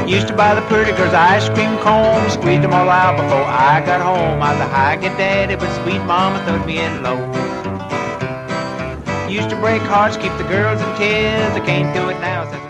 Used to buy the pretty girls ice cream cones, squeezed them all out before I got home. I was a high good daddy, but sweet mama throwed me in low. Used to break hearts, keep the girls in tears. I can't do it now since